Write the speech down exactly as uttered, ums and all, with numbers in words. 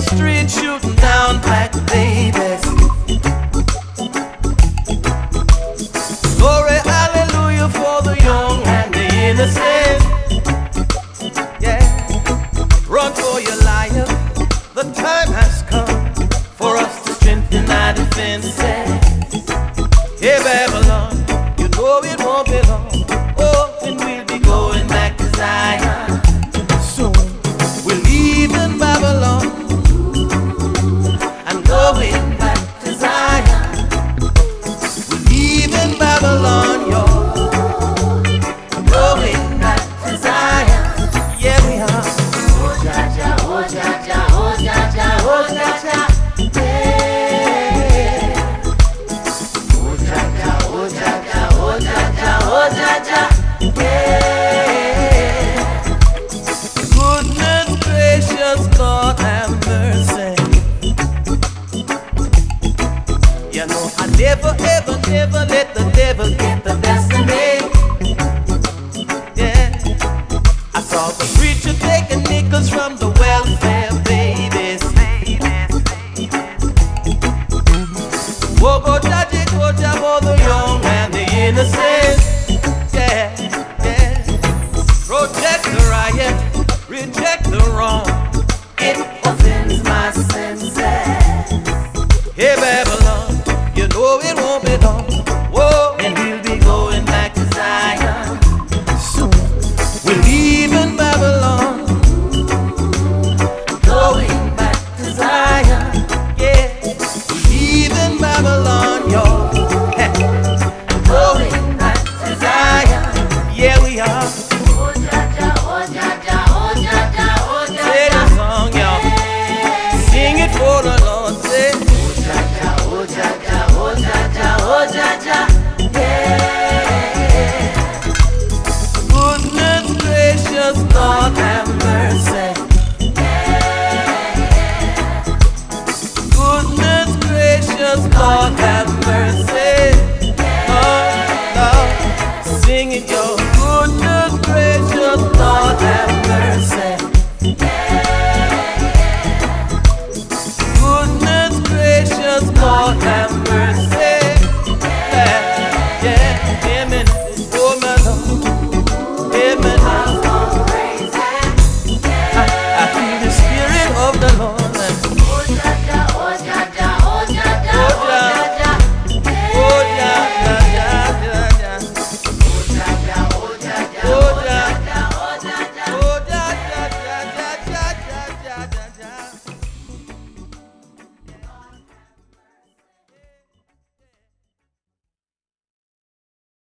street shooting down black babies. Glory, hallelujah for the young and the innocent. Yeah, run for your life. The time has come for us to strengthen our defenses. Hey Babylon, you know it won't be long. Oh, and we'll be going back to Zion soon. We're leaving Babylon and going back to Zion. We're leaving Babylon, y'all, going back to Zion. Yeah, we are. Oh, Jah-Jah, oh, Jah-Jah, oh, Jah-Jah, oh, Jah-Jah. Goodness gracious, Lord have mercy. You know I never, ever, never let the devil get the best of me. Yeah, I saw the preacher taking nickels from the welfare babies. Whoa, go Jah-Jah, go Jah for the young and the innocent. Yeah, yeah. Protect the riot, reject the wrong. It offends my senses. Hey Babylon, you know it won't be long. Whoa, and we'll be going back to Zion soon. We're leaving Babylon, going back to Zion. Yeah, we're leaving Babylon, y'all, going back to Zion. Yeah, we are. Oh, Jah-Jah, oh, Jah-Jah, oh, Jah-Jah, oh, Say the Jah-Jah. song, y'all. Sing it for the Lord. Say, Oh, Jah-Jah, oh, Jah-Jah, oh, Jah-Jah, oh, Jah-Jah. Yeah. goodness gracious, Lord have mercy. Goodness gracious, Lord